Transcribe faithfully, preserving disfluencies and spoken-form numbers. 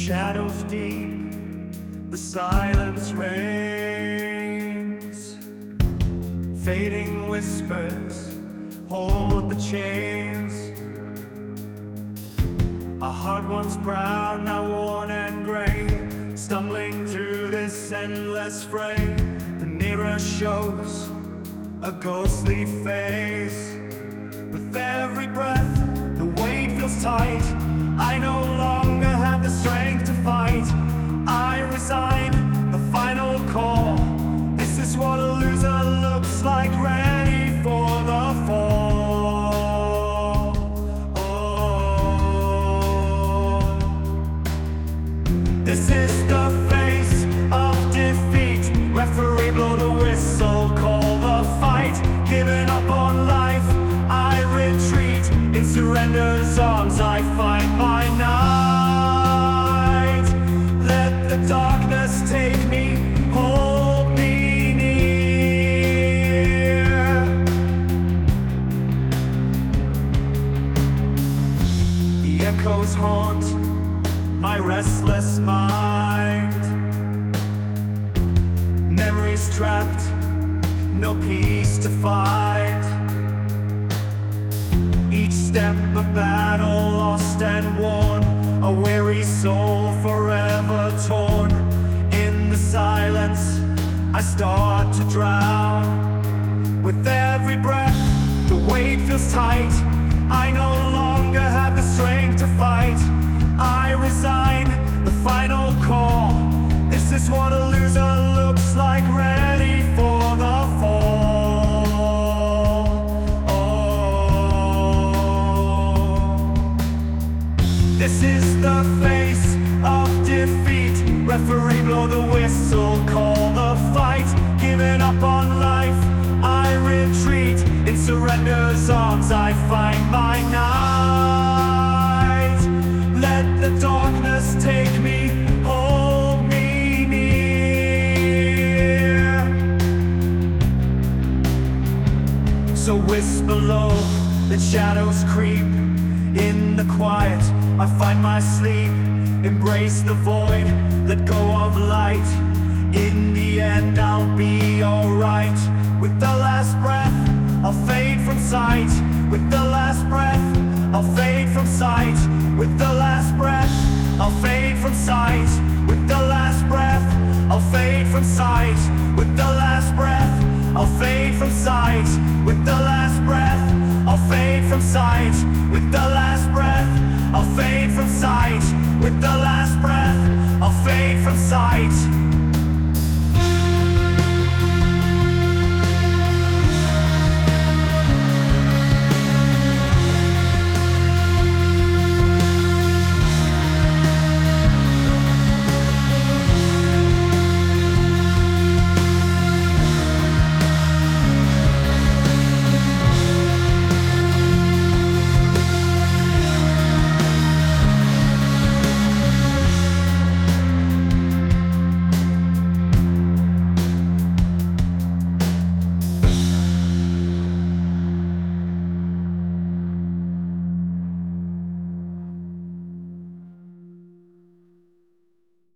shadows deep, the silence reigns. Fading whispers hold the chains. Our heart once proud, now worn and gray, stumbling through this endless fray. The mirror shows a ghostly face. With every breath, the weight feels tight. I no longer have the strength to fight. I resign, the final call. This is what a loser looks like, ready for the fall. Oh. This is the face of defeat. Referee, blow the whistle, call the fight. Giving up on life, I retreat. In surrender's arms I find my night. Let the darkness take me, hold me near. The echoes haunt my restless mind. Memories trapped, no peace to find. Each step a battle lost and won, a weary soul forever torn. In the silence I start to drown. With every breath the weight feels tight. I no longer have the strength to fight. I resign, the final call. This is what a loser looks like, ready for the fall. Oh. This is the face of defeat. Referee, blow the whistle, call the fight. Giving up on life, I retreat. In surrender's arms I find my night. Let the darkness take me, hold me near. So whisper low, let shadows creep. In the quiet I find my sleep. Embrace the void, let go of light. In the end I'll be alright. With the last breath I'll fade from sight. With the last breath I'll fade from sight. With the last breath I'll fade from sight. With the last breath I'll fade from sight. With the last breath I'll fade from sight. With the last breath I'll fade from sight. With the last breath I'll fade from sight. With the last breath I'll fade from sight.